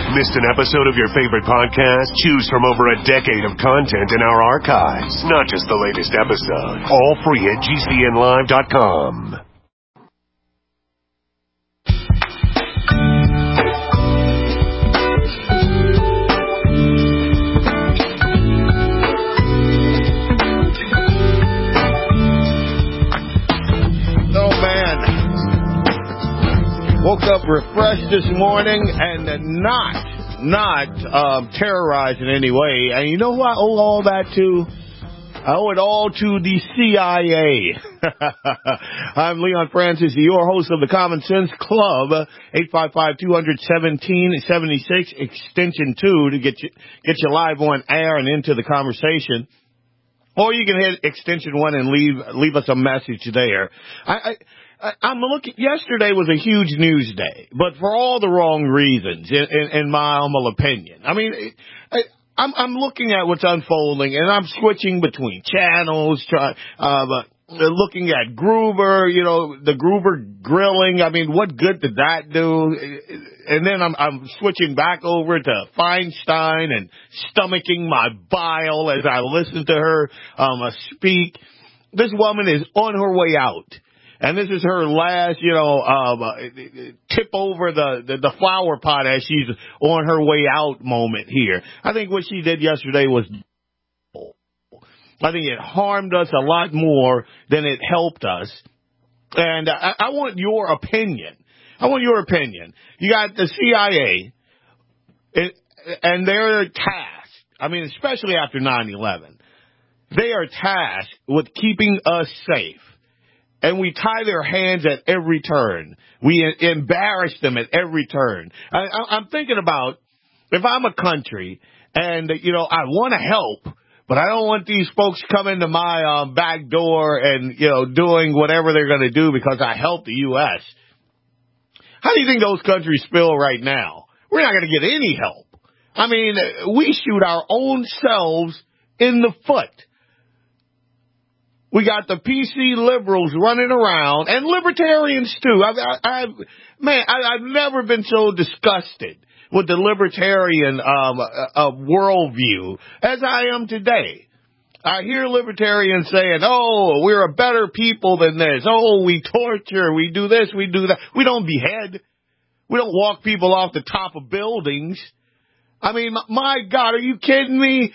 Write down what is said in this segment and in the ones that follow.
Missed an episode of your favorite podcast? Choose from over a decade of content in our archives, not just the latest episode. All free at GCNlive.com. Woke up refreshed this morning and not terrorized in any way. And you know who I owe all that to? I owe it all to the CIA. I'm Leon Francis, your host of the Common Sense Club, 855-200-1776, extension 2 to get you live on air and into the conversation. Or you can hit extension 1 and leave us a message there. I'm looking. Yesterday was a huge news day, but for all the wrong reasons, in my humble opinion. I mean, I'm looking at what's unfolding, and I'm switching between channels, looking at Gruber. You know, the Gruber grilling. I mean, what good did that do? And then I'm switching back over to Feinstein and stomaching my bile as I listen to her speak. This woman is on her way out. And this is her last, tip over the flower pot as she's on her way out moment here. I think what she did yesterday was, I think it harmed us a lot more than it helped us. And I want your opinion. You got the CIA, and they're tasked, I mean, especially after 9/11, they are tasked with keeping us safe. And we tie their hands at every turn. We embarrass them at every turn. I'm thinking about if I'm a country and, I want to help, but I don't want these folks coming to my back door and, doing whatever they're going to do because I help the U.S. How do you think those countries feel right now? We're not going to get any help. I mean, we shoot our own selves in the foot. We got the PC liberals running around, and libertarians too. I've never been so disgusted with the libertarian worldview as I am today. I hear libertarians saying, "Oh, we're a better people than this. Oh, we torture, we do this, we do that. We don't behead. We don't walk people off the top of buildings." I mean, my God, are you kidding me?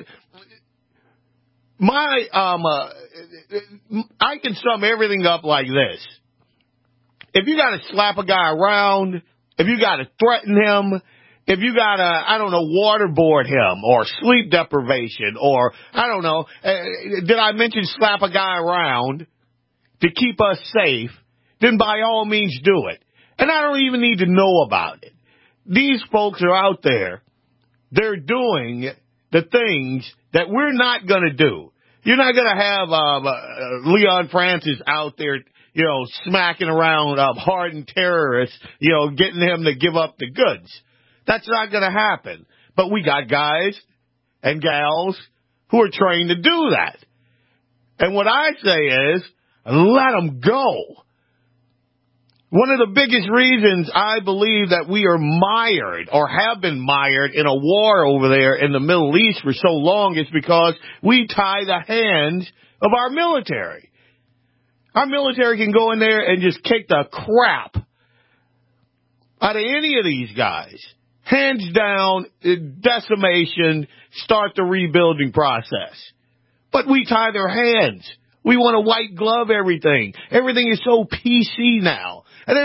I can sum everything up like this. If you got to slap a guy around, if you got to threaten him, if you got to, waterboard him or sleep deprivation or, did I mention slap a guy around to keep us safe, then by all means do it. And I don't even need to know about it. These folks are out there. They're doing the things that we're not going to do. You're not going to have Leon Francis out there, smacking around hardened terrorists, getting him to give up the goods. That's not going to happen. But we got guys and gals who are trained to do that. And what I say is, let them go. One of the biggest reasons I believe that we are mired or have been mired in a war over there in the Middle East for so long is because we tie the hands of our military. Our military can go in there and just kick the crap out of any of these guys. Hands down, decimation, start the rebuilding process. But we tie their hands. We want to white glove everything. Everything is so PC now.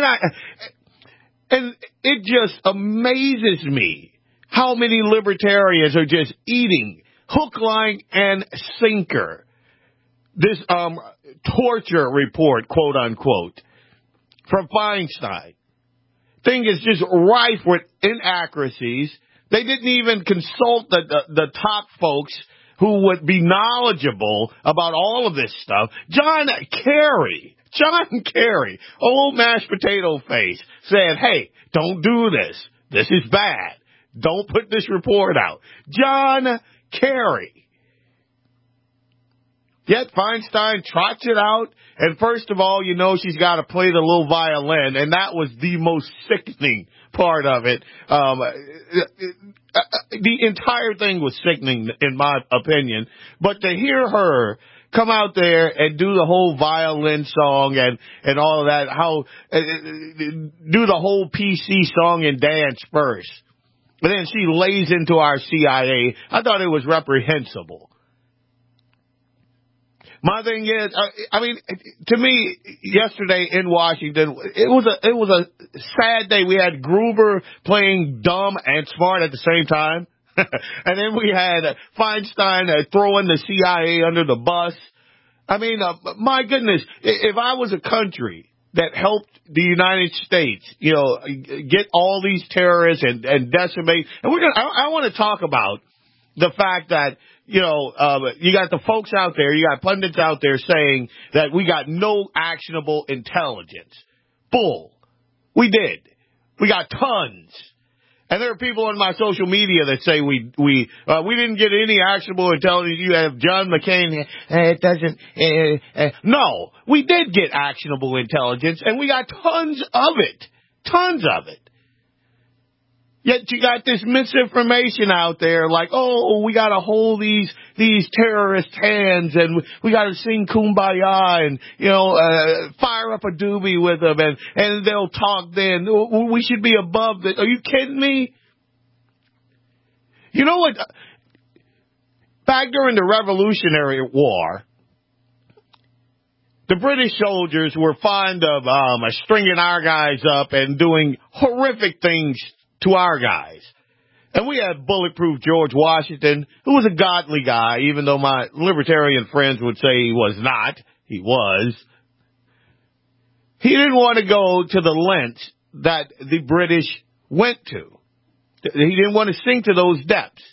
And it just amazes me how many libertarians are just eating hook, line, and sinker this torture report, quote unquote, from Feinstein. Thing is just rife with inaccuracies. They didn't even consult the top folks who would be knowledgeable about all of this stuff. John Kerry, old mashed potato face, said, "Hey, don't do this. This is bad. Don't put this report out." John Kerry. Yet Feinstein trots it out, and first of all, you know she's got to play the little violin, and that was the most sickening part of it. The entire thing was sickening, in my opinion. But to hear her come out there and do the whole violin song and all of that, do the whole PC song and dance first, and then she lays into our CIA, I thought it was reprehensible. My thing is, to me, yesterday in Washington, it was a sad day. We had Gruber playing dumb and smart at the same time. And then we had Feinstein throwing the CIA under the bus. My goodness, if I was a country that helped the United States, get all these terrorists and decimate, and I want to talk about the fact that, you got the folks out there, you got pundits out there saying that we got no actionable intelligence. Bull. We did. We got tons. And there are people on my social media that say we didn't get any actionable intelligence. You have John McCain. It doesn't. No, we did get actionable intelligence, and we got tons of it. Tons of it. Yet you got this misinformation out there like, oh, we got to hold these terrorist hands, and we got to sing Kumbaya and, fire up a doobie with them, and they'll talk then. We should be above this. Are you kidding me? You know what? Back during the Revolutionary War, the British soldiers were fond of stringing our guys up and doing horrific things to our guys. And we had Bulletproof George Washington, who was a godly guy, even though my libertarian friends would say he was not. He was. He didn't want to go to the lengths that the British went to. He didn't want to sink to those depths.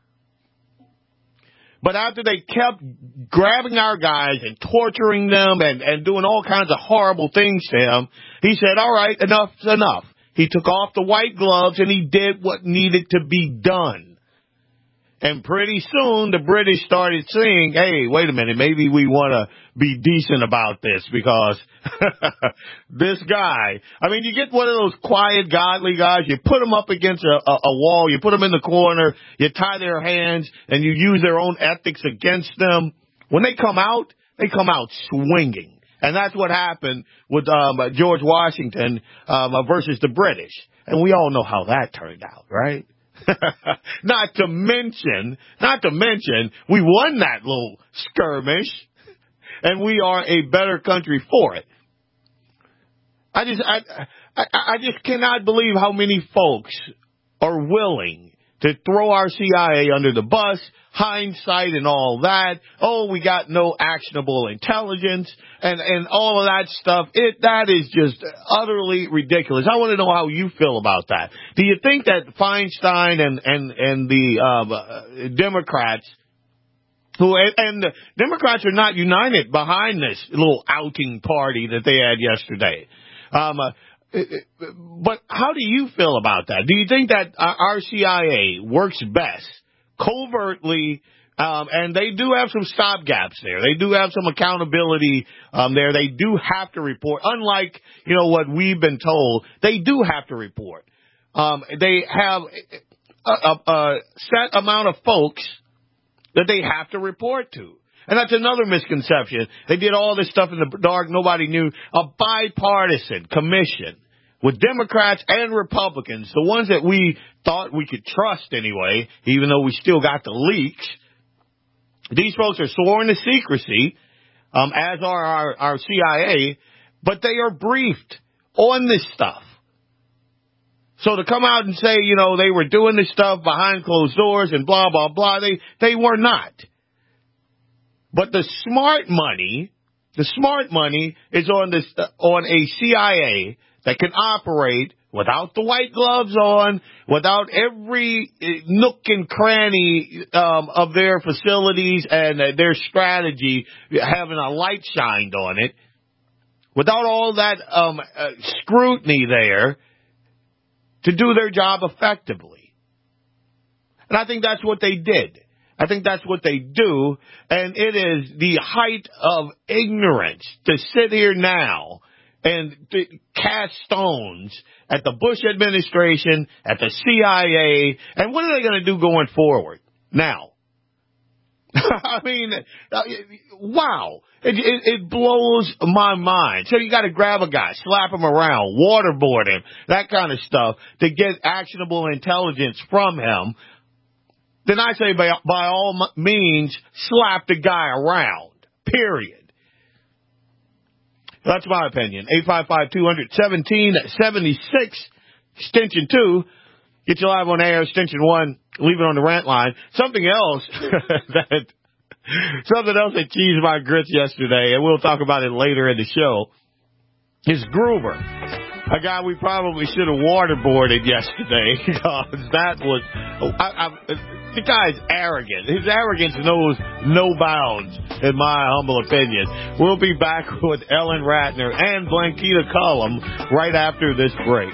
But after they kept grabbing our guys and torturing them and doing all kinds of horrible things to him, he said, all right, enough's enough. He took off the white gloves and he did what needed to be done. And pretty soon the British started saying, hey, wait a minute, maybe we want to be decent about this because this guy, you get one of those quiet, godly guys, you put them up against a wall, you put them in the corner, you tie their hands, and you use their own ethics against them. When they come out swinging. And that's what happened with George Washington versus the British. And we all know how that turned out, right? Not to mention, we won that little skirmish, and we are a better country for it. I just cannot believe how many folks are willing to throw our CIA under the bus, hindsight and all that. Oh, we got no actionable intelligence and all of that stuff. That is just utterly ridiculous. I want to know how you feel about that. Do you think that Feinstein and the Democrats and the Democrats are not united behind this little outing party that they had yesterday? But how do you feel about that? Do you think that our CIA works best covertly, and they do have some stopgaps there. They do have some accountability there. They do have to report. Unlike, what we've been told, they do have to report. They have a set amount of folks that they have to report to. And that's another misconception. They did all this stuff in the dark. Nobody knew. A bipartisan commission with Democrats and Republicans, the ones that we thought we could trust anyway, even though we still got the leaks. These folks are sworn to secrecy, as are our CIA, but they are briefed on this stuff. So to come out and say, they were doing this stuff behind closed doors and blah, blah, blah, they were not. But the smart money is on a CIA that can operate without the white gloves on, without every nook and cranny of their facilities and their strategy having a light shined on it, without all that scrutiny there to do their job effectively. And I think that's what they did. I think that's what they do, and it is the height of ignorance to sit here now and to cast stones at the Bush administration, at the CIA, and what are they going to do going forward now? I mean, wow. It blows my mind. So you got to grab a guy, slap him around, waterboard him, that kind of stuff to get actionable intelligence from him. Then I say by all means, slap the guy around, period. That's my opinion. 855-200-1776, extension 2. Get you live on air, extension 1. Leave it on the rant line. Something else that cheesed my grits yesterday, and we'll talk about it later in the show, is Gruber. A guy we probably should have waterboarded yesterday, because that was, the guy's arrogant. His arrogance knows no bounds, in my humble opinion. We'll be back with Ellen Ratner and Blanquita Cullum right after this break.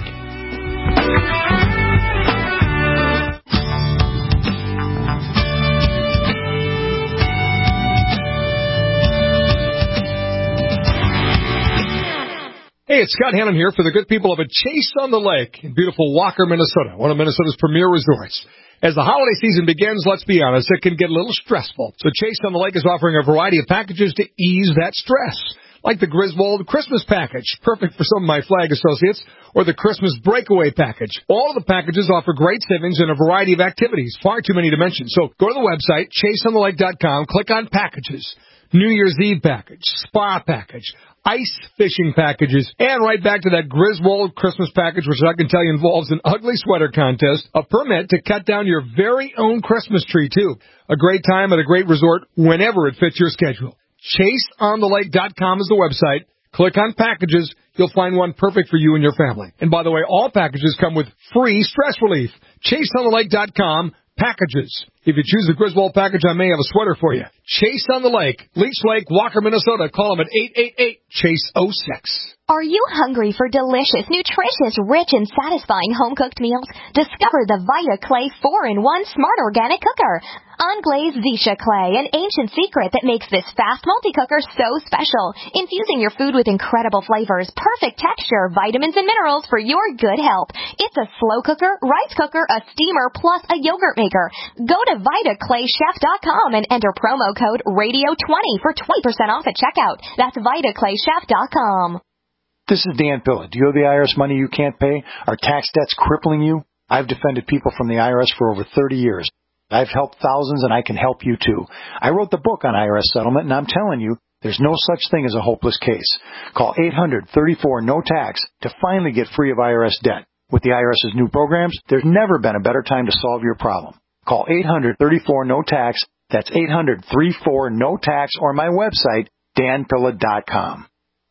Hey, it's Scott Hannon here for the good people of a Chase on the Lake in beautiful Walker, Minnesota, one of Minnesota's premier resorts. As the holiday season begins, let's be honest, it can get a little stressful. So Chase on the Lake is offering a variety of packages to ease that stress, like the Griswold Christmas package, perfect for some of my flag associates, or the Christmas breakaway package. All of the packages offer great savings and a variety of activities, far too many to mention. So go to the website, chaseonthelake.com, click on packages, New Year's Eve package, spa package, ice fishing packages, and right back to that Griswold Christmas package, which I can tell you involves an ugly sweater contest, a permit to cut down your very own Christmas tree, too. A great time at a great resort whenever it fits your schedule. ChaseOnTheLake.com is the website. Click on packages. You'll find one perfect for you and your family. And by the way, all packages come with free stress relief. ChaseOnTheLake.com. Packages. If you choose the Griswold package, I may have a sweater for you. Chase on the Lake, Leech Lake, Walker, Minnesota. Call them at 888-CHASE-06. Are you hungry for delicious, nutritious, rich, and satisfying home-cooked meals? Discover the Vita Clay 4-in-1 Smart Organic Cooker. Unglazed Zisha Clay, an ancient secret that makes this fast multi-cooker so special. Infusing your food with incredible flavors, perfect texture, vitamins, and minerals for your good health. It's a slow cooker, rice cooker, a steamer, plus a yogurt maker. Go to VitaClayChef.com and enter promo code RADIO20 for 20% off at checkout. That's VitaClayChef.com. This is Dan Pilla. Do you owe the IRS money you can't pay? Are tax debts crippling you? I've defended people from the IRS for over 30 years. I've helped thousands, and I can help you too. I wrote the book on IRS settlement, and I'm telling you, there's no such thing as a hopeless case. Call 800-34-NO-TAX to finally get free of IRS debt. With the IRS's new programs, there's never been a better time to solve your problem. Call 800-34-NO-TAX. That's 800-34-NO-TAX, or my website, danpilla.com.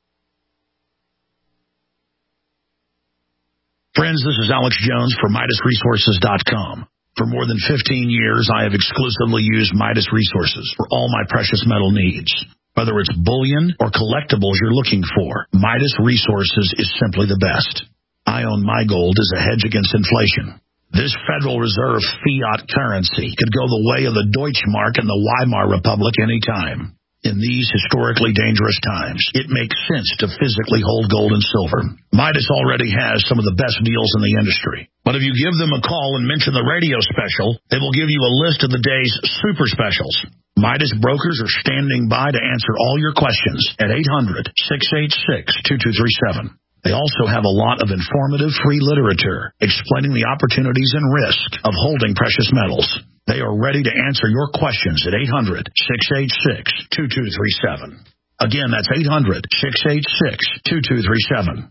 Friends, this is Alex Jones for MidasResources.com. For more than 15 years, I have exclusively used Midas Resources for all my precious metal needs. Whether it's bullion or collectibles you're looking for, Midas Resources is simply the best. I own my gold as a hedge against inflation. This Federal Reserve fiat currency could go the way of the Deutschmark and the Weimar Republic anytime. In these historically dangerous times, it makes sense to physically hold gold and silver. Midas already has some of the best deals in the industry. But if you give them a call and mention the radio special, they will give you a list of the day's super specials. Midas brokers are standing by to answer all your questions at 800-686-2237. They also have a lot of informative free literature explaining the opportunities and risk of holding precious metals. They are ready to answer your questions at 800-686-2237. Again, that's 800-686-2237.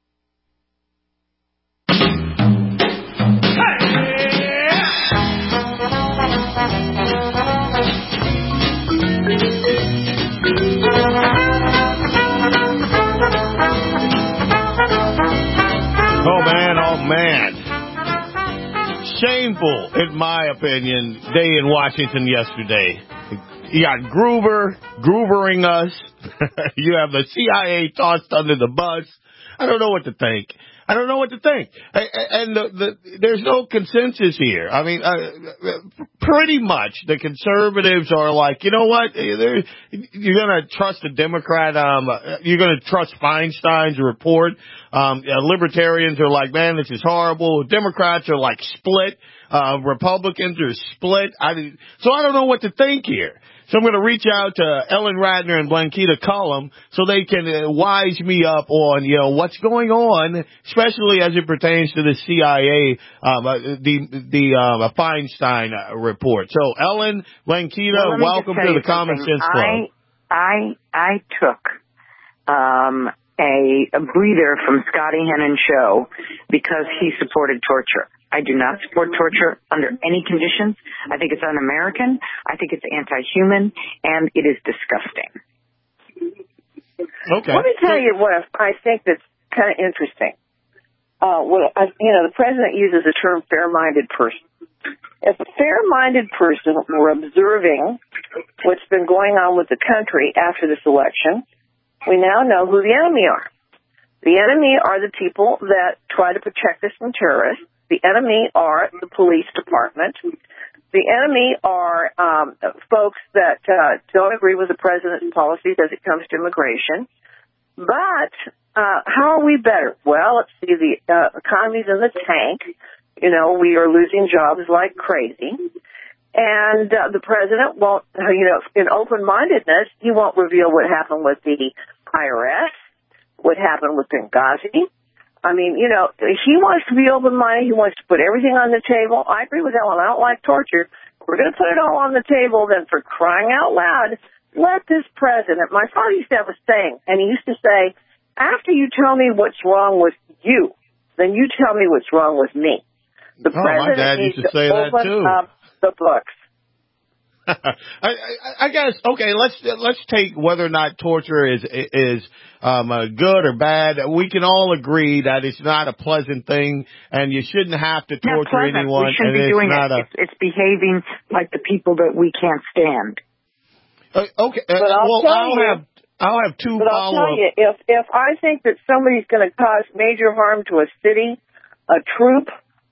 Oh, man. Shameful, in my opinion, day in Washington yesterday. You got Groovering us. You have the CIA tossed under the bus. I don't know what to think. I don't know what to think. And there's no consensus here. I mean, pretty much the conservatives are like, you know what? You're going to trust a Democrat. You're going to trust Feinstein's report. Libertarians are like, man, this is horrible. Democrats are like split. Republicans are split. So I don't know what to think here. So I'm going to reach out to Ellen Ratner and Blanquita Cullum so they can wise me up on, what's going on, especially as it pertains to the CIA, the Feinstein report. So Ellen, Blanquita, welcome to the Common Sense Club. I took a breather from Scotty Hennon's show because he supported torture. I do not support torture under any conditions. I think it's un-American. I think it's anti-human, and it is disgusting. Okay. Let me tell you what I think that's kind of interesting. The president uses the term fair-minded person. If a fair-minded person were observing what's been going on with the country after this election, we now know who the enemy are. The enemy are the people that try to protect us from terrorists. The enemy are the police department. The enemy are folks that don't agree with the president's policies as it comes to immigration. But how are we better? Well, let's see, the economy's in the tank. We are losing jobs like crazy. And the president won't, in open-mindedness, he won't reveal what happened with the IRS, what happened with Benghazi. I mean, he wants to be open-minded. He wants to put everything on the table. I agree with Ellen. I don't like torture. We're going to put it all on the table. Then for crying out loud, let this president, my father used to have a saying, and he used to say, after you tell me what's wrong with you, then you tell me what's wrong with me. The president my dad needs used to say that open too. up the books. I guess, okay, let's take whether or not torture is good or bad. We can all agree that it's not a pleasant thing, and you shouldn't have to torture anyone. We shouldn't be doing it. It's behaving like the people that we can't stand. Okay, but I'll have two follow-up. I'll tell you, if I think that somebody's going to cause major harm to a city, a troop,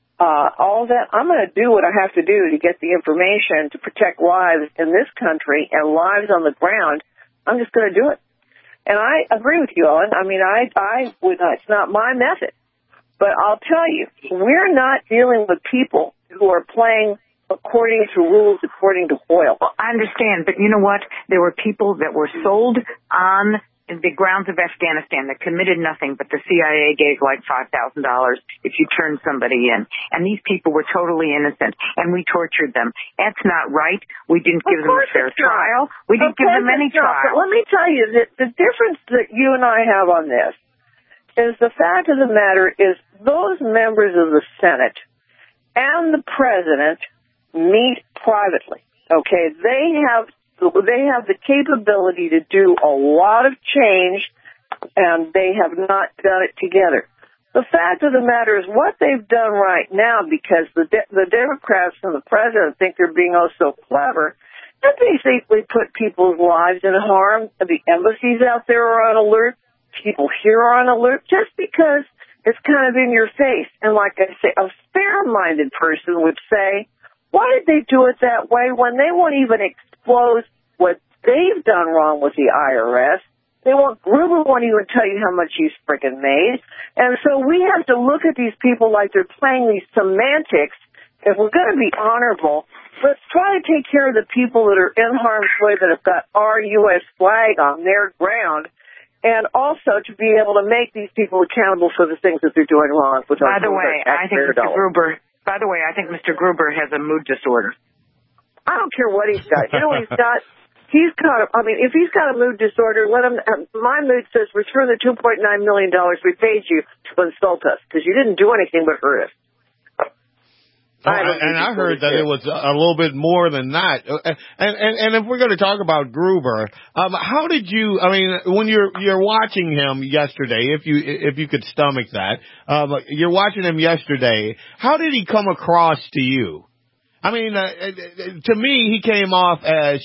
all that, I'm going to do what I have to do to get the information to protect lives in this country and lives on the ground. I'm just going to do it. And I agree with you, Ellen. I mean, I would not, it's not my method. But I'll tell you, we're not dealing with people who are playing according to rules, according to oil. Well, I understand, but you know what? There were people that were sold on the grounds of Afghanistan that committed nothing, but the CIA gave like $5,000 if you turned somebody in. And these people were totally innocent, and we tortured them. That's not right. We didn't give them a fair trial. We didn't give them any trial. But let me tell you, that the difference that you and I have on this is the fact of the matter is those members of the Senate and the president meet privately. Okay, they have the capability to do a lot of change, and they have not done it together. The fact of the matter is what they've done right now, because the Democrats and the president think they're being oh so clever, they basically put people's lives in harm. The embassies out there are on alert. People here are on alert just because it's kind of in your face. And like I say, a fair-minded person would say, why did they do it that way when they won't even expose what they've done wrong with the IRS? Gruber won't even tell you how much he's freaking made. And so we have to look at these people like they're playing these semantics. If we're going to be honorable, let's try to take care of the people that are in harm's way that have got our U.S. flag on their ground, and also to be able to make these people accountable for the things that they're doing wrong. By the way, I think Mr. Gruber has a mood disorder. I don't care what he's got. You know what he's got? If he's got a mood disorder, let him. My mood says return the $2.9 million we paid you to insult us, because you didn't do anything but hurt us. I heard that it was a little bit more than that. And if we're going to talk about Gruber, how did you? I mean, when you're watching him yesterday, if you could stomach that, you're watching him yesterday. How did he come across to you? I mean, to me, he came off as,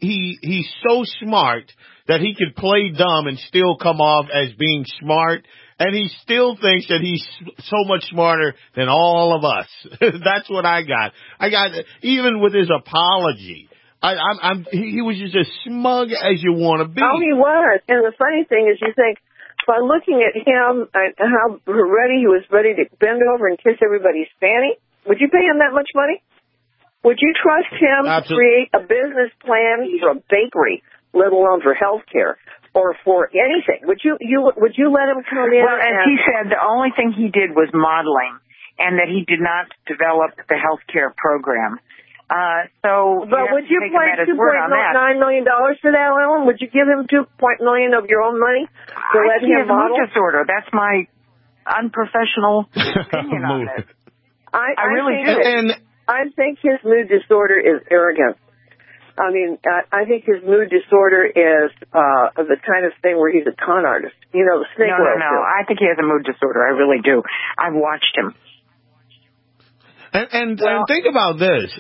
he's so smart that he could play dumb and still come off as being smart. and he still thinks that he's so much smarter than all of us. That's what I got. Even with his apology, he was just as smug as you want to be. Oh, he was. And the funny thing is, you think, by looking at him and how he was ready to bend over and kiss everybody's fanny, would you pay him that much money? Would you trust him to create a business plan for a bakery, let alone for health care or for anything? Would you let him come in? Well, as he said, the only thing he did was modeling, and that he did not develop the health care program. But would you pay $2.9 million for that, Ellen? Would you give him $2 million of your own money to let him model? Mood disorder. That's my unprofessional opinion on it. I really do. And I think his mood disorder is arrogance. I mean, I think his mood disorder is the kind of thing where he's a con artist. You know, the snake oil. No. I think he has a mood disorder. I really do. I've watched him. And think about this.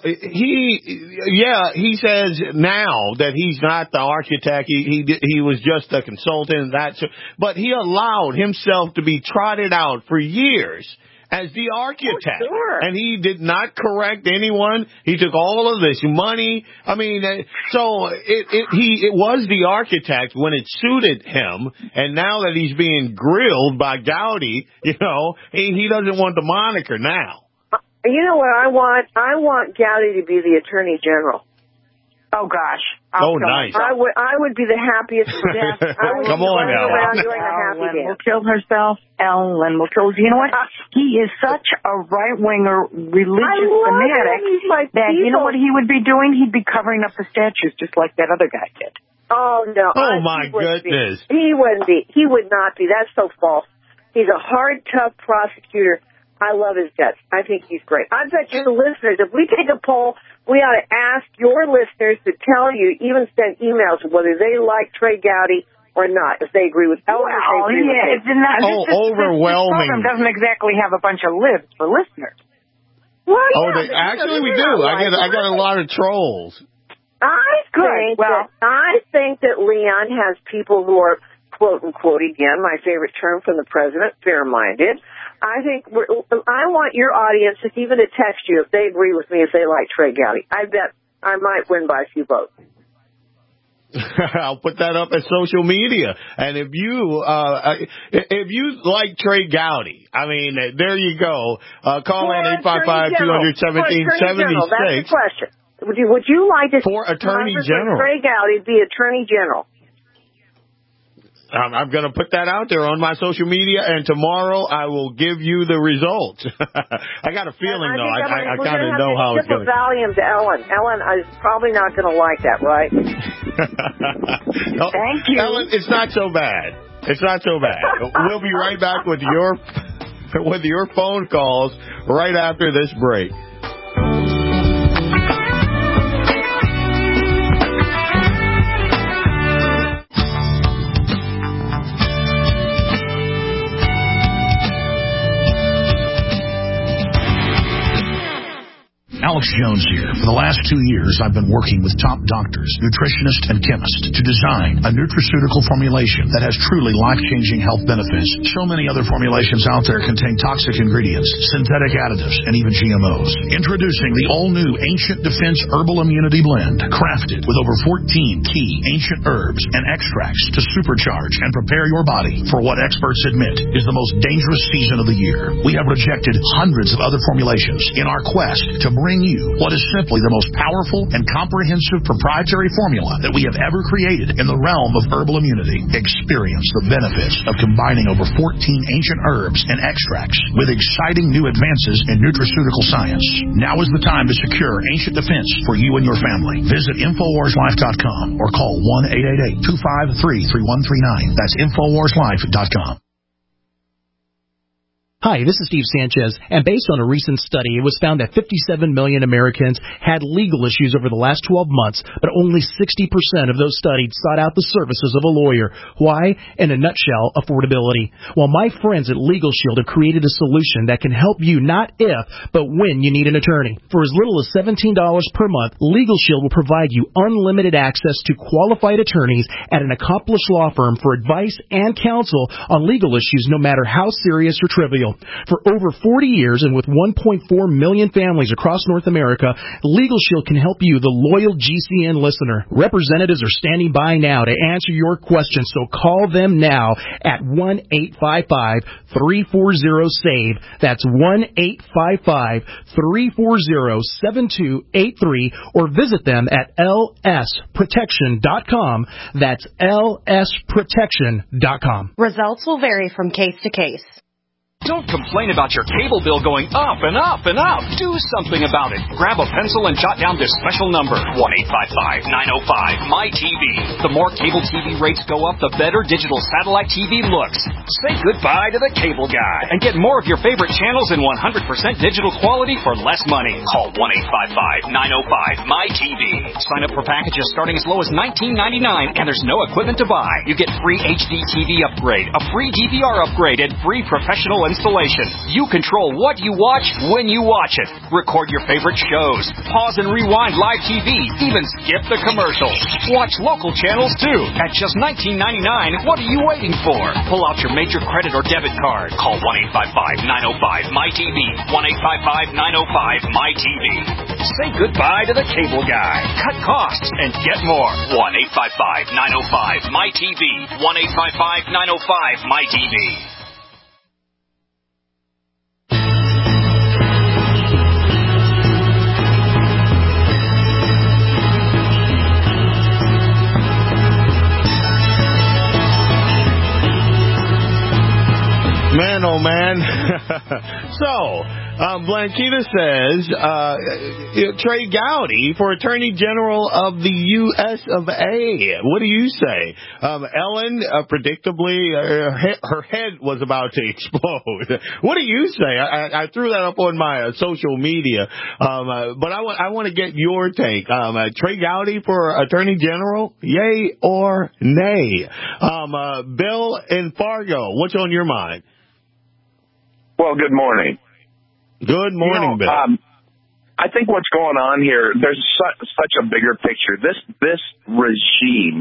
He says now that he's not the architect. He was just a consultant. But he allowed himself to be trotted out for years as the architect. Oh, sure. And he did not correct anyone. He took all of this money. I mean, so it was the architect when it suited him. And now that he's being grilled by Gowdy, he doesn't want the moniker now. You know what I want? I want Gowdy to be the Attorney General. Oh, gosh. Nice. I would be the happiest of death. Come on, Ellen. Ellen will kill herself. Ellen will kill. You know what? He is such a right-winger, religious fanatic that, you know what he would be doing? He'd be covering up the statues just like that other guy did. Oh, no. Oh, my goodness. He wouldn't be. He would not be. That's so false. He's a hard, tough prosecutor. I love his guts. I think he's great. I bet you the listeners, if we take a poll, we ought to ask your listeners to tell you, even send emails, whether they like Trey Gowdy or not, if they agree with Ellen. Overwhelming. This program doesn't exactly have a bunch of libs for listeners. Well, yeah, actually, we do. I got a lot of trolls. I think that Leon has people who are, quote unquote, again, my favorite term from the president, fair-minded. I want your audience, even to text you if they agree with me, if they like Trey Gowdy. I bet I might win by a few votes. I'll put that up at social media. And if you like Trey Gowdy, I mean, there you go. Call in 855-200-1776. That's the question. Would you like to for Attorney General Trey Gowdy be Attorney General? I'm going to put that out there on my social media, and tomorrow I will give you the results. I got a feeling, though. I kind of know how it's going to go. Valium to Ellen. Ellen is probably not going to like that, right? Thank you. Ellen, it's not so bad. It's not so bad. We'll be right back with your phone calls right after this break. Alex Jones here. For the last 2 years, I've been working with top doctors, nutritionists, and chemists to design a nutraceutical formulation that has truly life-changing health benefits. So many other formulations out there contain toxic ingredients, synthetic additives, and even GMOs. Introducing the all-new Ancient Defense Herbal Immunity Blend, crafted with over 14 key ancient herbs and extracts to supercharge and prepare your body for what experts admit is the most dangerous season of the year. We have rejected hundreds of other formulations in our quest to bring you what is simply the most powerful and comprehensive proprietary formula that we have ever created in the realm of herbal immunity. Experience the benefits of combining over 14 ancient herbs and extracts with exciting new advances in nutraceutical science. Now is the time to secure Ancient Defense for you and your family. Visit InfoWarsLife.com or call 1-888-253-3139. That's InfoWarsLife.com. Hi, this is Steve Sanchez, and based on a recent study, it was found that 57 million Americans had legal issues over the last 12 months, but only 60% of those studied sought out the services of a lawyer. Why? In a nutshell, affordability. Well, my friends at Legal Shield have created a solution that can help you not if, but when you need an attorney. For as little as $17 per month, Legal Shield will provide you unlimited access to qualified attorneys at an accomplished law firm for advice and counsel on legal issues no matter how serious or trivial. For over 40 years and with 1.4 million families across North America, Legal Shield can help you, the loyal GCN listener. Representatives are standing by now to answer your questions, so call them now at 1-855-340-SAVE. That's 1-855-340-7283, or visit them at lsprotection.com. That's lsprotection.com. Results will vary from case to case. Don't complain about your cable bill going up and up and up. Do something about it. Grab a pencil and jot down this special number, 1-855-905-MyTV. The more cable TV rates go up, the better digital satellite TV looks. Say goodbye to the cable guy and get more of your favorite channels in 100% digital quality for less money. Call 1-855-905-MyTV. Sign up for packages starting as low as $19.99, and there's no equipment to buy. You get free HD TV upgrade, a free DVR upgrade, and free professional installation. You control what you watch when you watch it. Record your favorite shows. Pause and rewind live TV. Even skip the commercials. Watch local channels too. At just $19.99, what are you waiting for? Pull out your major credit or debit card. Call 1-855-905-MyTV. 1-855-905-MyTV. Say goodbye to the cable guy. Cut costs and get more. 1-855-905-MyTV. 1-855-905-MyTV. Man, oh man. So, Blanquita says, Trey Gowdy for Attorney General of the U.S. of A. What do you say? Ellen, predictably, her head was about to explode. What do you say? I threw that up on my social media, but I want to get your take. Trey Gowdy for Attorney General, yay or nay? Bill in Fargo, what's on your mind? Well, good morning. Good morning, Bill. I think what's going on here, there's such a bigger picture. This regime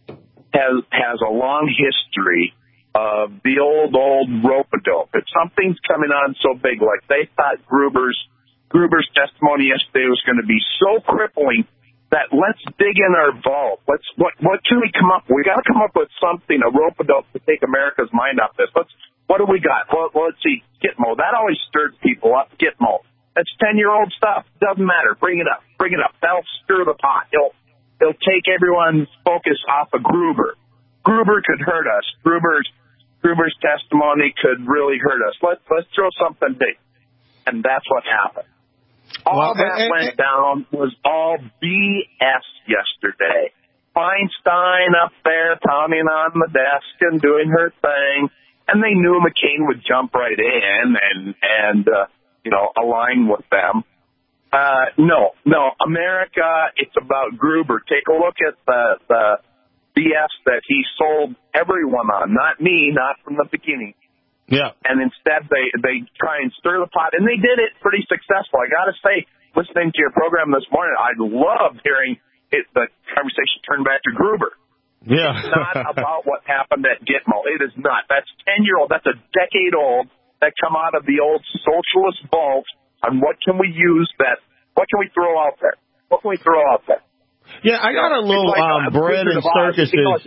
has a long history of the old rope-a-dope. If something's coming on so big, like they thought Gruber's testimony yesterday was going to be so crippling that let's dig in our vault. What can we come up with? We got to come up with something, a rope-a-dope to take America's mind off this. What do we got? Well, let's see. Gitmo. That always stirs people up. Gitmo. That's 10-year-old stuff. Doesn't matter. Bring it up. That'll stir the pot. He'll take everyone's focus off of Gruber. Gruber could hurt us. Gruber's testimony could really hurt us. Let's throw something big. And that's what happened. All that went down was all BS yesterday. Feinstein up there pounding on the desk and doing her thing. And they knew McCain would jump right in and align with them. No, America, it's about Gruber. Take a look at the BS that he sold everyone on. Not me, not from the beginning. Yeah. And instead they try and stir the pot. And they did it pretty successful. I got to say, listening to your program this morning, I loved hearing the conversation turn back to Gruber. Yeah. It's not about what happened at Gitmo. It is not. That's 10-year-old. That's a decade old that come out of the old socialist vault on what can we use what can we throw out there? What can we throw out there? Yeah, I got a little bread and circuses.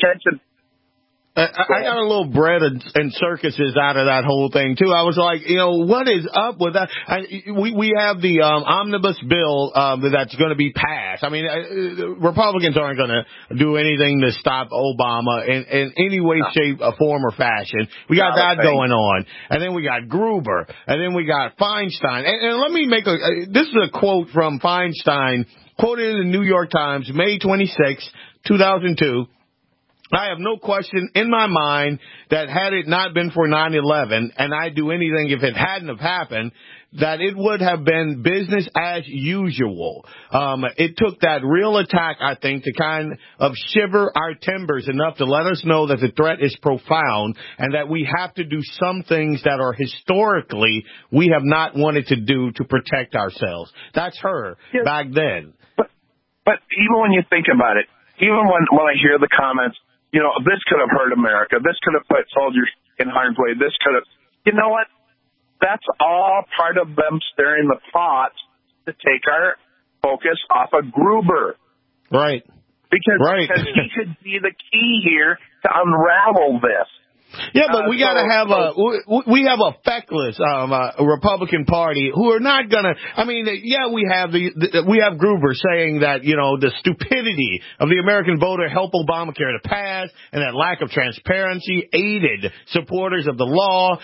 I got a little bread and circuses out of that whole thing, too. I was like, what is up with that? We have the omnibus bill that's going to be passed. I mean, Republicans aren't going to do anything to stop Obama in any way, shape, form, or fashion. We got that going on. And then we got Gruber. And then we got Feinstein. And let me make this is a quote from Feinstein, quoted in the New York Times, May 26, 2002. I have no question in my mind that had it not been for 9/11, and I'd do anything if it hadn't have happened, that it would have been business as usual. It took that real attack, I think, to kind of shiver our timbers enough to let us know that the threat is profound and that we have to do some things that are historically we have not wanted to do to protect ourselves. That's her back then. But even when you think about it, even when I hear the comments, you know, this could have hurt America, this could have put soldiers in harm's way, this could have, you know what? That's all part of them stirring the pot to take our focus off of Gruber. Right. Because he could be the key here to unravel this. Yeah, but we gotta have we have a feckless Republican Party who are not gonna. I mean, yeah, we have Gruber saying that, you know, the stupidity of the American voter helped Obamacare to pass, and that lack of transparency aided supporters of the law.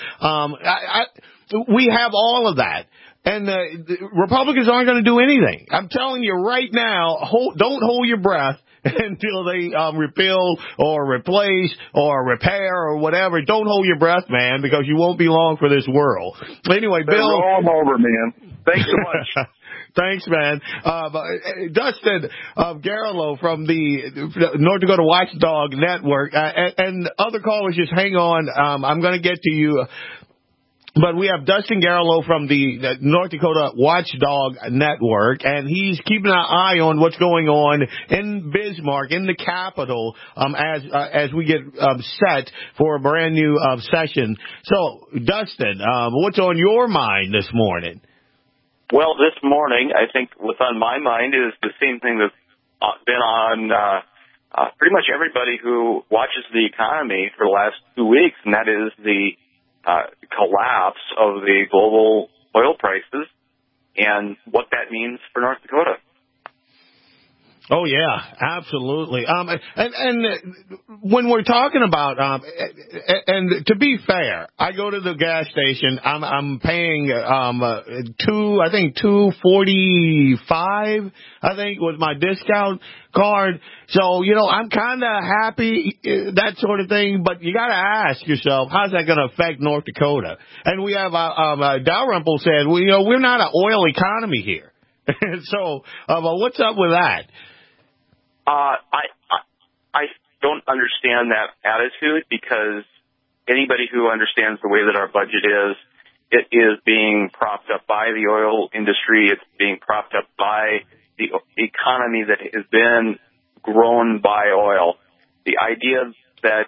We have all of that. And the Republicans aren't going to do anything. I'm telling you right now, don't hold your breath until they repeal or replace or repair or whatever. Don't hold your breath, man, because you won't be long for this world. Anyway, Bill. Roll them over, man. Thanks so much. Thanks, man. Dustin Garlow from the North Dakota Watchdog Network. And other callers, just hang on. I'm going to get to you. But we have Dustin Garlow from the North Dakota Watchdog Network, and he's keeping an eye on what's going on in Bismarck, in the Capitol, as we get set for a brand new session. So, Dustin, what's on your mind this morning? Well, this morning, I think what's on my mind is the same thing that's been on pretty much everybody who watches the economy for the last 2 weeks, and that is the collapse of the global oil prices and what that means for North Dakota. Oh, yeah, absolutely. And when we're talking about, and to be fair, I go to the gas station, I'm paying, $2.45, I think, with my discount card. So, you know, I'm kind of happy, that sort of thing, but you got to ask yourself, how's that going to affect North Dakota? And we have, Dalrymple said, well, you know, we're not an oil economy here. So, what's up with that? I don't understand that attitude, because anybody who understands the way that our budget is, it is being propped up by the oil industry. It's being propped up by the economy that has been grown by oil. The idea that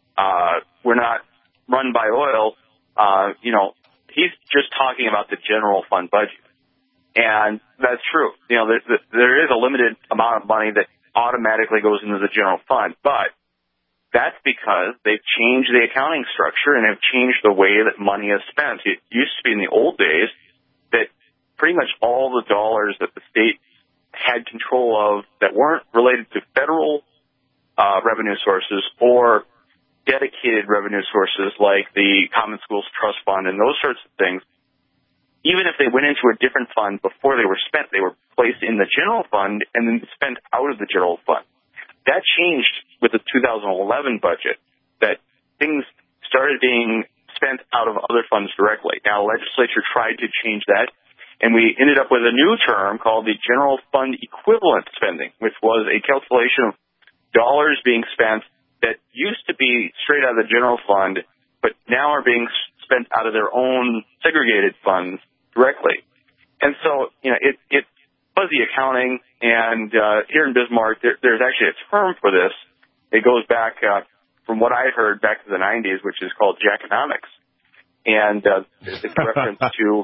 we're not run by oil, you know, he's just talking about the general fund budget. And that's true. You know, there is a limited amount of money that automatically goes into the general fund, but that's because they've changed the accounting structure and have changed the way that money is spent. It used to be in the old days that pretty much all the dollars that the state had control of that weren't related to federal revenue sources or dedicated revenue sources like the Common Schools Trust Fund and those sorts of things, even if they went into a different fund before they were spent, they were placed in the general fund and then spent out of the general fund. That changed with the 2011 budget, that things started being spent out of other funds directly. Now, the legislature tried to change that, and we ended up with a new term called the general fund equivalent spending, which was a calculation of dollars being spent that used to be straight out of the general fund, but now are being spent out of their own segregated funds directly. And so, you know, it's fuzzy accounting, and here in Bismarck, there's actually a term for this. It goes back, from what I heard, back to the 90s, which is called Jackonomics. And it's a reference to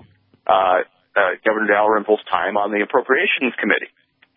Governor Dalrymple's time on the Appropriations Committee.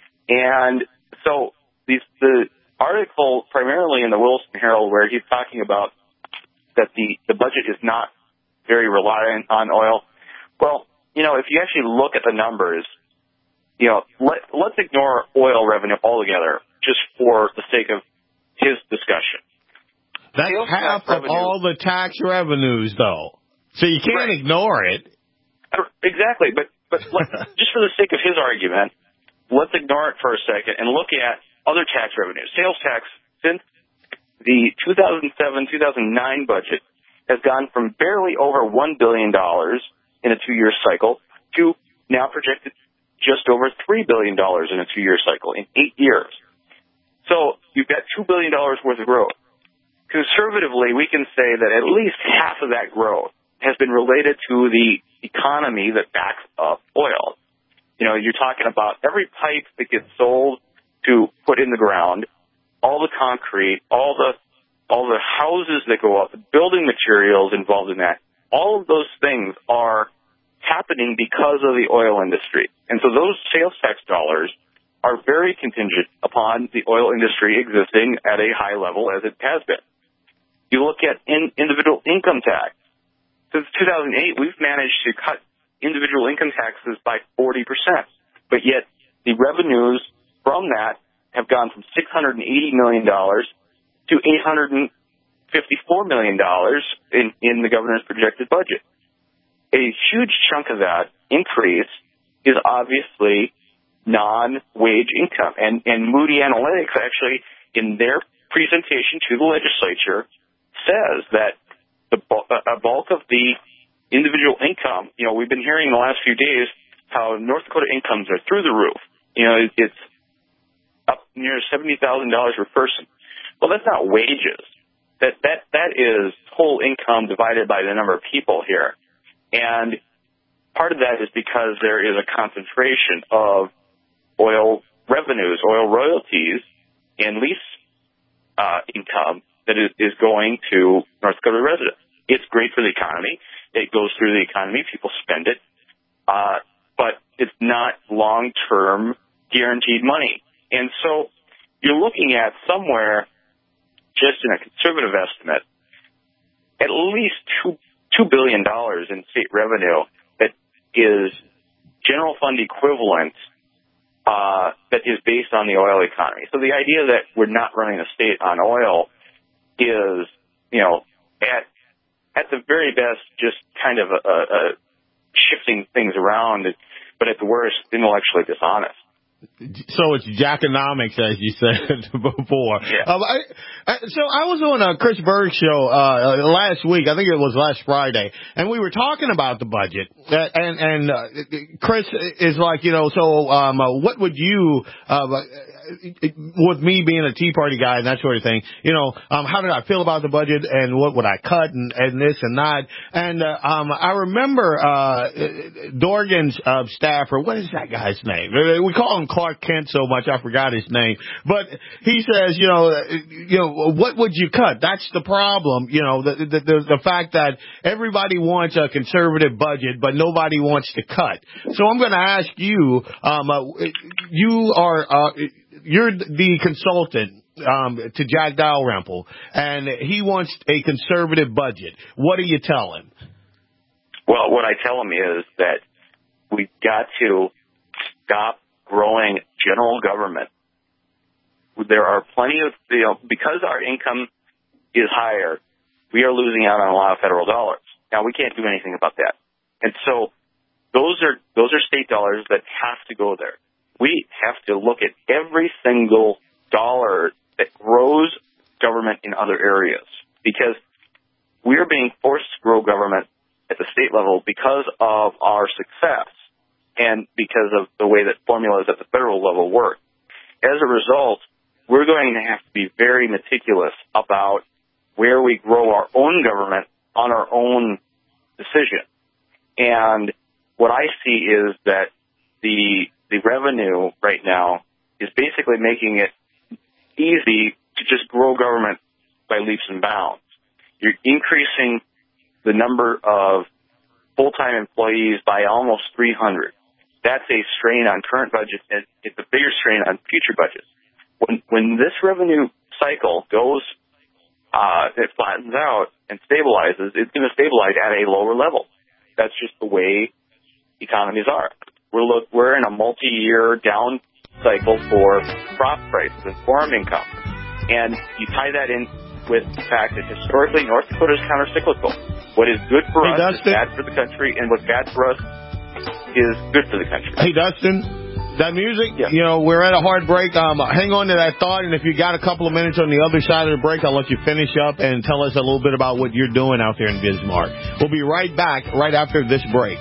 And so the article, primarily in the Wilson Herald, where he's talking about that the budget is not very reliant on oil. Well, you know, if you actually look at the numbers, you know, let's ignore oil revenue altogether just for the sake of his discussion. That's half of all the tax revenues, though. So you can't ignore it. Exactly. But just for the sake of his argument, let's ignore it for a second and look at other tax revenues. Sales tax, since the 2007-2009 budget has gone from barely over $1 billion in a 2-year cycle to now projected just over $3 billion in a 2-year cycle in 8 years. So you've got $2 billion worth of growth. Conservatively, we can say that at least half of that growth has been related to the economy that backs up oil. You know, you're talking about every pipe that gets sold to put in the ground, all the concrete, all the houses that go up, the building materials involved in that. All of those things are happening because of the oil industry. And so those sales tax dollars are very contingent upon the oil industry existing at a high level as it has been. You look at individual income tax. Since 2008, we've managed to cut individual income taxes by 40%, but yet the revenues from that have gone from $680 million to $854 million in the governor's projected budget. A huge chunk of that increase is obviously non-wage income. And Moody Analytics actually, in their presentation to the legislature, says that a bulk of the individual income, you know, we've been hearing the last few days how North Dakota incomes are through the roof. You know, it's up near $70,000 per person. Well, that's not wages. That is whole income divided by the number of people here. And part of that is because there is a concentration of oil revenues, oil royalties, and lease income that is going to North Dakota residents. It's great for the economy. It goes through the economy. People spend it. But it's not long-term guaranteed money. And so you're looking at somewhere, just in a conservative estimate, at least $2 billion in state revenue that is general fund equivalent that is based on the oil economy. So the idea that we're not running the state on oil is, you know, at the very best, just kind of a shifting things around, but at the worst, intellectually dishonest. So it's jackonomics, as you said before. Yeah. So I was on Chris Berg's show last week. I think it was last Friday, and we were talking about the budget. And Chris is like, you know, so what would you, with me being a Tea Party guy and that sort of thing, you know, how did I feel about the budget and what would I cut and this and that? And I remember Dorgan's staffer. What is that guy's name? We call him Clark Kent so much I forgot his name. But he says, you know, what would you cut? That's the problem. You know, the fact that everybody wants a conservative budget, but nobody wants to cut. So I'm going to ask you, you're the consultant to Jack Dalrymple, and he wants a conservative budget. What do you tell him? Well, what I tell him is that we've got to stop growing general government. There are plenty of, you know, because our income is higher, we are losing out on a lot of federal dollars. Now, we can't do anything about that. And so those are state dollars that have to go there. We have to look at every single dollar that grows government in other areas, because we're being forced to grow government at the state level because of our success and because of the way that formulas at the federal level work. As a result, we're going to have to be very meticulous about where we grow our own government on our own decision. And what I see is that the revenue right now is basically making it easy to just grow government by leaps and bounds. You're increasing the number of full-time employees by almost 300. That's a strain on current budgets, and it's a bigger strain on future budgets. When this revenue cycle goes, it flattens out and stabilizes, it's going to stabilize at a lower level. That's just the way economies are. We're in a multi-year down cycle for crop prices and farm income. And you tie that in with the fact that historically North Dakota is countercyclical. What is good for us is bad for the country, and what's bad for us is good for the country. Hey, Dustin, That music, Yeah. we're at a hard break. Hang on to that thought, and if you got a couple of minutes on the other side of the break, I'll let you finish up and tell us a little bit about what you're doing out there in Bismarck. We'll be right back right after this break.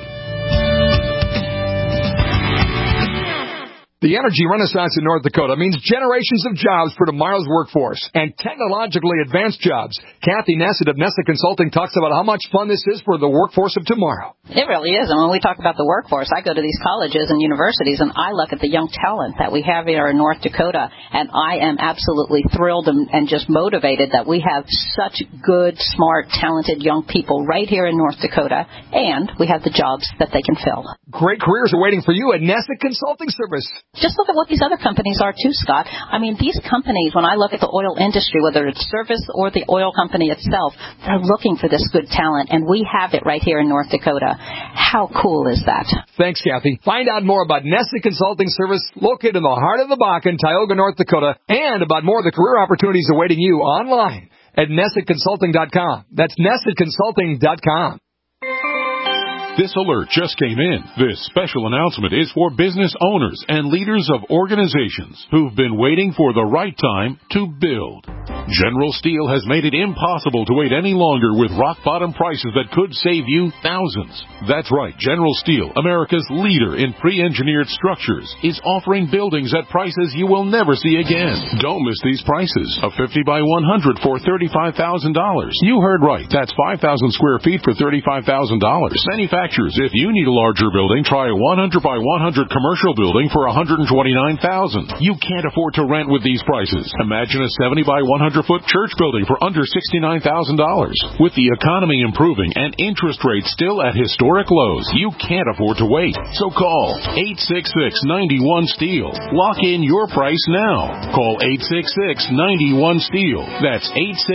The energy renaissance in North Dakota means generations of jobs for tomorrow's workforce and technologically advanced jobs. Kathy Nessett of Nessett Consulting talks about how much fun this is for the workforce of tomorrow. It really is. And when we talk about the workforce, I go to these colleges and universities, and I look at the young talent that we have here in North Dakota, and I am absolutely thrilled and just motivated that we have such good, smart, talented young people right here in North Dakota, and we have the jobs that they can fill. Great careers are waiting for you at Nessett Consulting Service. Just look at what these other companies are, too, Scott. I mean, these companies, when I look at the oil industry, whether it's service or the oil company itself, they're looking for this good talent, and we have it right here in North Dakota. How cool is that? Thanks, Kathy. Find out more about Nessett Consulting Service, located in the heart of the Bakken, Tioga, North Dakota, and about more of the career opportunities awaiting you online at NessettConsulting.com. That's NessettConsulting.com. This alert just came in. This special announcement is for business owners and leaders of organizations who've been waiting for the right time to build. General Steel has made it impossible to wait any longer with rock-bottom prices that could save you thousands. That's right. General Steel, America's leader in pre-engineered structures, is offering buildings at prices you will never see again. Don't miss these prices. A 50 by 100 for $35,000. You heard right. That's 5,000 square feet for $35,000. Manufacturers, if you need a larger building, try a 100 by 100 commercial building for $129,000. You can't afford to rent with these prices. Imagine a 70 by 100-foot church building for under $69,000. With the economy improving and interest rates still at historic lows, you can't afford to wait. So call 866-91-STEEL. Lock in your price now. Call 866-91-STEEL. That's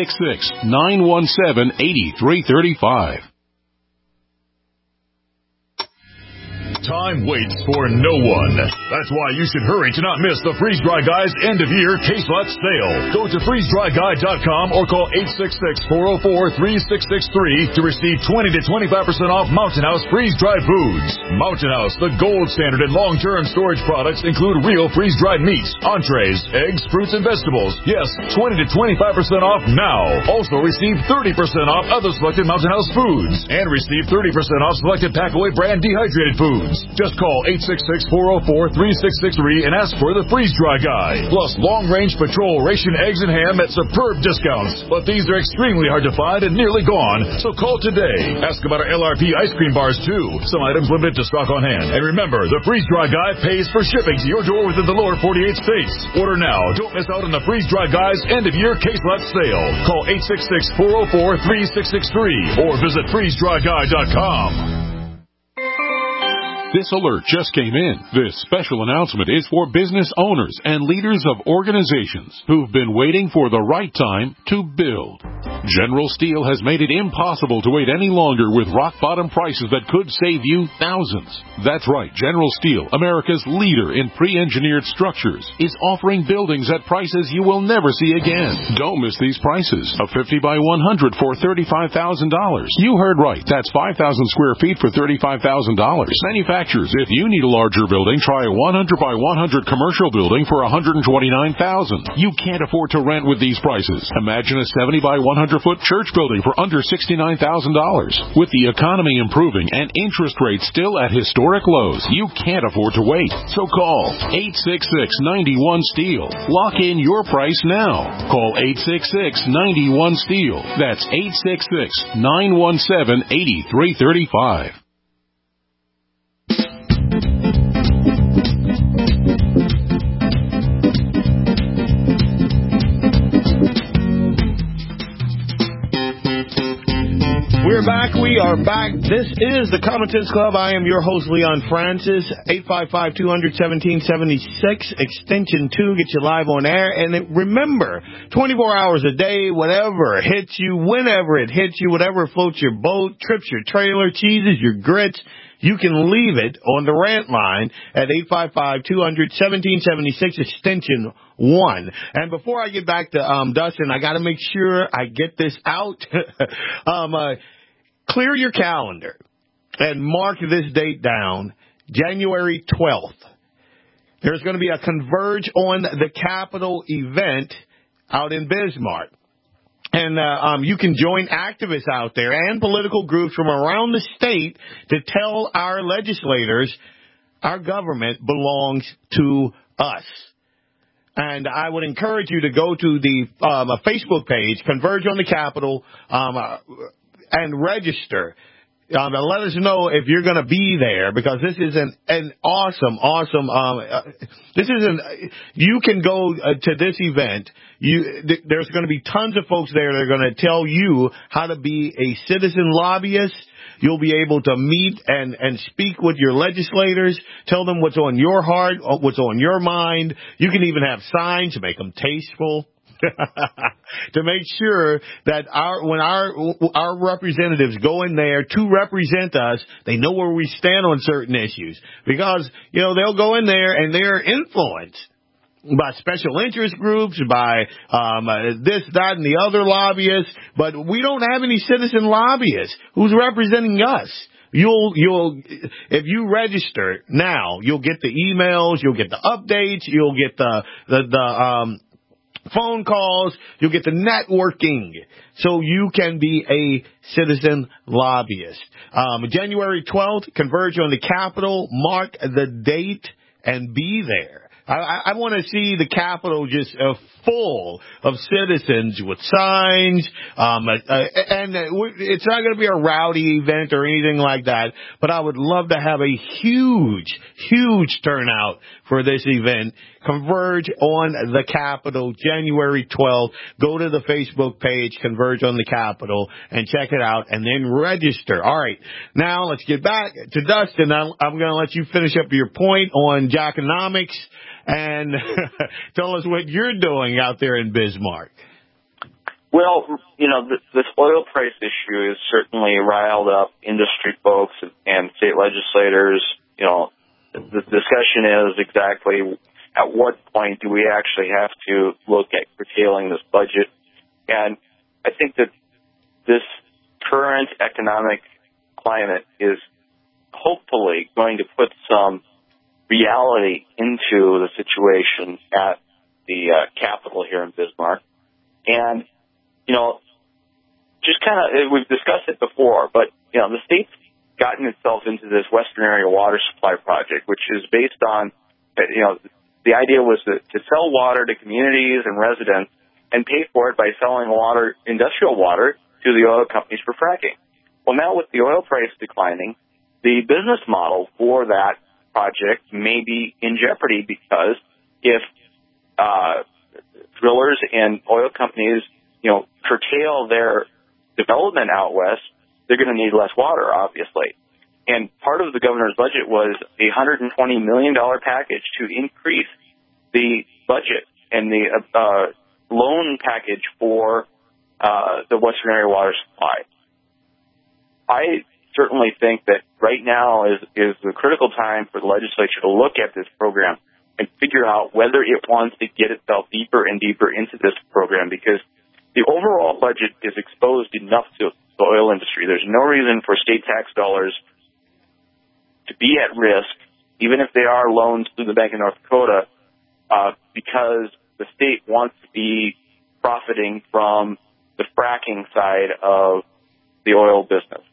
866-917-8335. Time waits for no one. That's why you should hurry to not miss the Freeze Dry Guy's end-of-year case lot sale. Go to freezedryguy.com or call 866-404-3663 to receive 20 to 25% off Mountain House freeze-dried foods. Mountain House, the gold standard in long-term storage products, include real freeze-dried meats, entrees, eggs, fruits, and vegetables. Yes, 20 to 25% off now. Also receive 30% off other selected Mountain House foods and receive 30% off selected Packaway brand dehydrated foods. Just call 866-404-3663 and ask for the Freeze Dry Guy. Plus long-range patrol ration eggs and ham at superb discounts. But these are extremely hard to find and nearly gone, so call today. Ask about our LRP ice cream bars too. Some items limited to stock on hand. And remember, the Freeze Dry Guy pays for shipping to your door within the lower 48 states. Order now. Don't miss out on the Freeze Dry Guy's end-of-year case lot sale. Call 866-404-3663 or visit freezedryguy.com. This alert just came in. This special announcement is for business owners and leaders of organizations who've been waiting for the right time to build. General Steel has made it impossible to wait any longer with rock-bottom prices that could save you thousands. That's right. General Steel, America's leader in pre-engineered structures, is offering buildings at prices you will never see again. Don't miss these prices. A 50 by 100 for $35,000. You heard right. That's 5,000 square feet for $35,000. Manufacturers, if you need a larger building, try a 100 by 100 commercial building for $129,000. You can't afford to rent with these prices. Imagine a 70 by 100-foot church building for under $69,000. With the economy improving and interest rates still at historic lows, you can't afford to wait. So call 866-91-STEEL. Lock in your price now. Call 866-91-STEEL. That's 866-917-8335. We're back. We are back. This is the Common Sense Club. I am your host, Leon Francis. 855-200-1776, extension 2. Get you live on air. And remember, 24 hours a day, whatever hits you, whenever it hits you, whatever floats your boat, trips your trailer, cheeses your grits, you can leave it on the rant line at 855-200-1776, extension 1. And before I get back to Dustin, I got to make sure I get this out. Clear your calendar and mark this date down, January 12th. There's going to be a Converge on the Capitol event out in Bismarck. And you can join activists out there and political groups from around the state to tell our legislators our government belongs to us. And I would encourage you to go to the Facebook page, Converge on the Capitol, and register. And let us know if you're going to be there, because this is an awesome, you can go to this event. There's going to be tons of folks there that are going to tell you how to be a citizen lobbyist. You'll be able to meet and speak with your legislators, tell them what's on your heart, what's on your mind. You can even have signs to make them tasteful. To make sure that when our representatives go in there to represent us, they know where we stand on certain issues. Because, they'll go in there and they're influenced by special interest groups, by this, that, and the other lobbyists, but we don't have any citizen lobbyists who's representing us. If you register now, you'll get the emails, you'll get the updates, you'll get the phone calls, you'll get the networking, so you can be a citizen lobbyist. January 12th, Converge on the Capitol. Mark the date and be there. I want to see the Capitol just full of citizens with signs, and it's not going to be a rowdy event or anything like that, but I would love to have a huge turnout for this event. Converge on the Capitol, January 12th. Go to the Facebook page, Converge on the Capitol, and check it out, and then register. All right, now let's get back to Dustin. I'm going to let you finish up your point on Jackonomics and tell us what you're doing out there in Bismarck. Well, this oil price issue has certainly riled up industry folks and state legislators. The discussion is exactly at what point do we actually have to look at curtailing this budget. And I think that this current economic climate is hopefully going to put some reality into the situation at the Capitol here in Bismarck. And, just kind of, we've discussed it before, but, the state's gotten itself into this Western Area Water Supply Project, which is based on, the idea was to sell water to communities and residents and pay for it by selling industrial water to the oil companies for fracking. Well, now with the oil price declining, the business model for that project may be in jeopardy, because if drillers and oil companies, curtail their development out west, they're going to need less water, obviously. And part of the governor's budget was a $120 million package to increase the budget and the loan package for the Western Area Water Supply. I certainly think that right now is the critical time for the legislature to look at this program and figure out whether it wants to get itself deeper and deeper into this program, because the overall budget is exposed enough to the oil industry. There's no reason for state tax dollars to be at risk, even if they are loans through the Bank of North Dakota, because the state wants to be profiting from the fracking side of the oil business.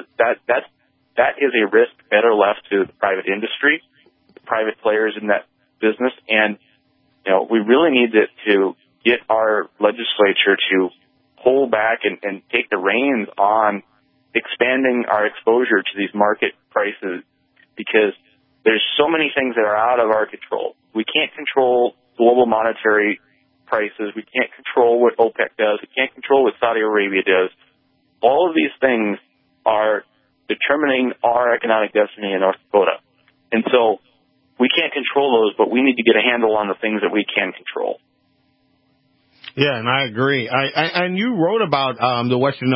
That is a risk better left to the private industry, the private players in that business, and we really need to get our legislature to pull back and take the reins on expanding our exposure to these market prices, because there's so many things that are out of our control. We can't control global monetary prices. We can't control what OPEC does. We can't control what Saudi Arabia does. All of these things are determining our economic destiny in North Dakota. And so we can't control those, but we need to get a handle on the things that we can control. Yeah, and I agree. And you wrote about the Western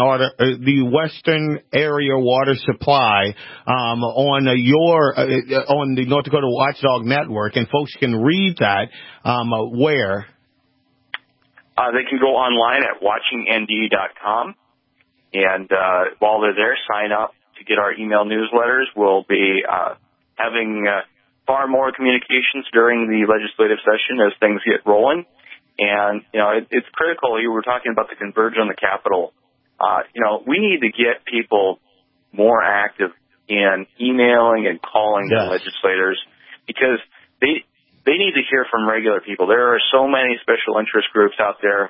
Area Water Supply on the North Dakota Watchdog Network, and folks can read that where? They can go online at watchingnd.com, and while they're there, sign up to get our email newsletters. We'll be having far more communications during the legislative session as things get rolling. And, it's critical. You were talking about the converge on the Capitol. We need to get people more active in emailing and calling the legislators, because they need to hear from regular people. There are so many special interest groups out there.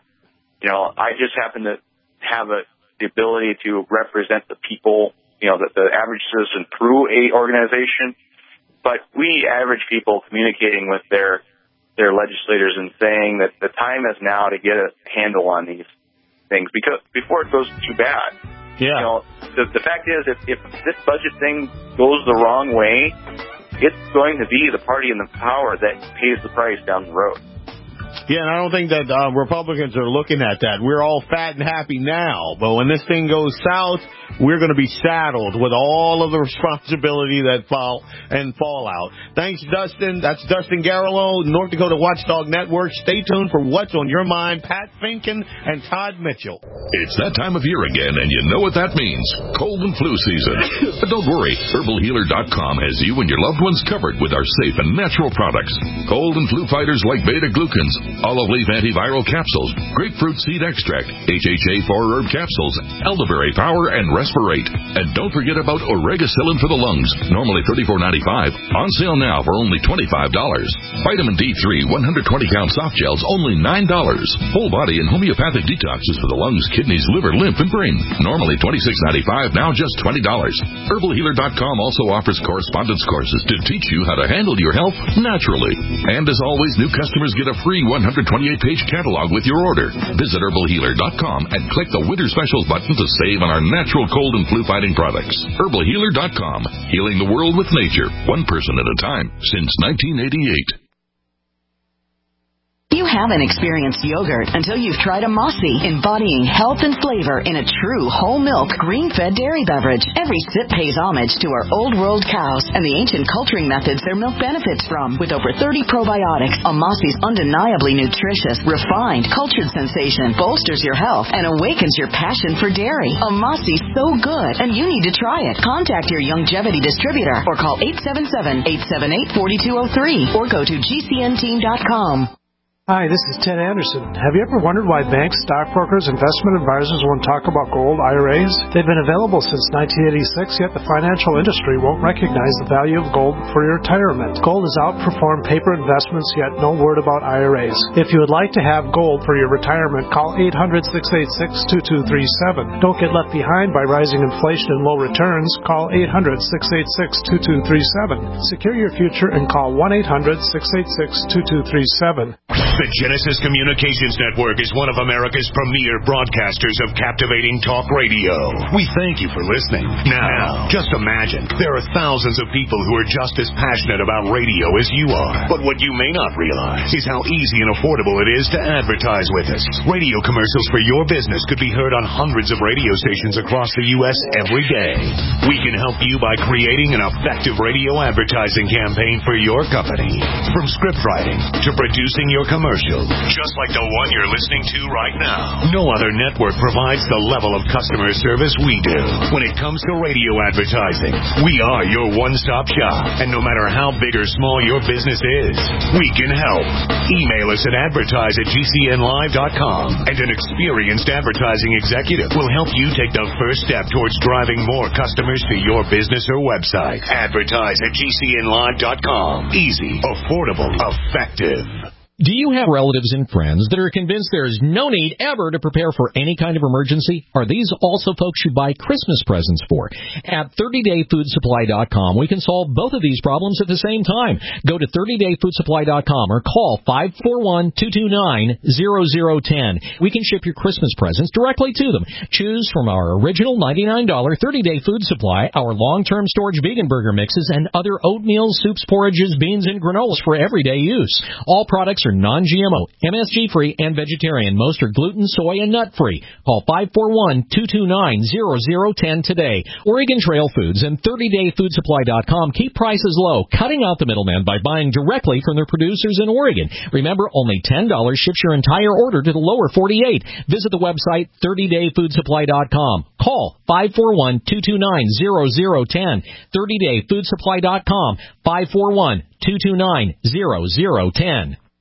I just happen to have the ability to represent the people, the average citizen through a organization. But we average people communicating with their legislators and saying that the time is now to get a handle on these things, because before it goes too bad. Yeah. The fact is, if this budget thing goes the wrong way, it's going to be the party in the power that pays the price down the road. Yeah, and I don't think that Republicans are looking at that. We're all fat and happy now, but when this thing goes south, we're going to be saddled with all of the responsibility that fallout. Thanks, Dustin. That's Dustin Garlow, North Dakota Watchdog Network. Stay tuned for What's on Your Mind, Pat Finken and Todd Mitchell. It's that time of year again, and you know what that means. Cold and flu season. But don't worry, HerbalHealer.com has you and your loved ones covered with our safe and natural products. Cold and flu fighters like beta-glucans, olive leaf antiviral capsules, grapefruit seed extract, HHA 4-herb capsules, elderberry power, and Respirate. And don't forget about Oregacillin for the lungs, normally $34.95, on sale now for only $25. Vitamin D3 120-count soft gels, only $9. Whole body and homeopathic detoxes for the lungs, kidneys, liver, lymph, and brain, normally $26.95, now just $20. HerbalHealer.com also offers correspondence courses to teach you how to handle your health naturally. And as always, new customers get a free 128-page catalog with your order. Visit HerbalHealer.com and click the Winter Specials button to save on our natural cold and flu fighting products. HerbalHealer.com, healing the world with nature, one person at a time, since 1988. You haven't experienced yogurt until you've tried a Mossy, embodying health and flavor in a true whole milk, green-fed dairy beverage. Every sip pays homage to our old world cows and the ancient culturing methods their milk benefits from. With over 30 probiotics, a Mossy's undeniably nutritious, refined, cultured sensation bolsters your health and awakens your passion for dairy. A Mossy's so good, and you need to try it. Contact your Longevity distributor or call 877-878-4203 or go to gcnteam.com. Hi, this is Ted Anderson. Have you ever wondered why banks, stockbrokers, investment advisors won't talk about gold IRAs? They've been available since 1986, yet the financial industry won't recognize the value of gold for your retirement. Gold has outperformed paper investments, yet no word about IRAs. If you would like to have gold for your retirement, call 800-686-2237. Don't get left behind by rising inflation and low returns. Call 800-686-2237. Secure your future and call 1-800-686-2237. The Genesis Communications Network is one of America's premier broadcasters of captivating talk radio. We thank you for listening. Now, just imagine, there are thousands of people who are just as passionate about radio as you are. But what you may not realize is how easy and affordable it is to advertise with us. Radio commercials for your business could be heard on hundreds of radio stations across the U.S. every day. We can help you by creating an effective radio advertising campaign for your company. From script writing to producing your commercial, just like the one you're listening to right now. No other network provides the level of customer service we do. When it comes to radio advertising, we are your one-stop shop. And no matter how big or small your business is, we can help. Email us at advertise@gcnlive.com, and an experienced advertising executive will help you take the first step towards driving more customers to your business or website. Advertise@gcnlive.com. Easy, affordable, effective. Do you have relatives and friends that are convinced there is no need ever to prepare for any kind of emergency? Are these also folks you buy Christmas presents for? At 30dayfoodsupply.com, we can solve both of these problems at the same time. Go to 30dayfoodsupply.com or call 541-229-0010. We can ship your Christmas presents directly to them. Choose from our original $99 30-day food supply, our long-term storage vegan burger mixes, and other oatmeal, soups, porridges, beans, and granolas for everyday use. All products products are non-GMO, MSG-free, and vegetarian. Most are gluten, soy, and nut-free. Call 541-229-0010 today. Oregon Trail Foods and 30dayfoodsupply.com keep prices low, cutting out the middleman by buying directly from their producers in Oregon. Remember, only $10 ships your entire order to the lower 48. Visit the website 30dayfoodsupply.com. Call 541-229-0010. 30dayfoodsupply.com. 541-229-0010.